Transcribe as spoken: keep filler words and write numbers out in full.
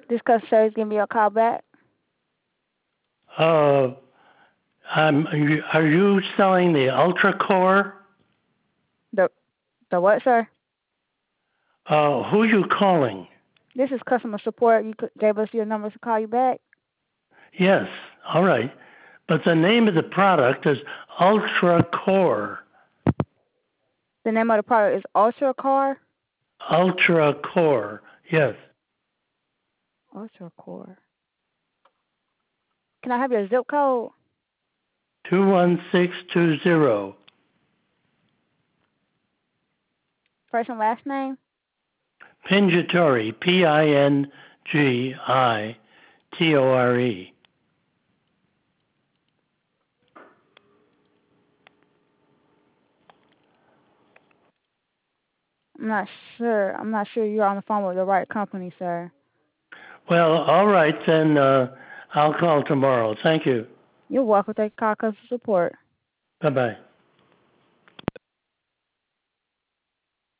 This customer service giving you a call back. Uh, um, are you, are you selling the Ultra Core? The the what, sir? Uh, who are you calling? This is customer support. You gave us your numbers to call you back. Yes, all right. But the name of the product is Ultra Core. The name of the product is Ultra Car. Ultra Core, yes. Ultra Core. Can I have your zip code? two one six two zero. First and last name? Pingitori, P I N G I T O R E. I'm not sure. I'm not sure you're on the phone with the right company, sir. Well, all right, then uh, I'll call tomorrow. Thank you. You're welcome to call customer support. Bye-bye.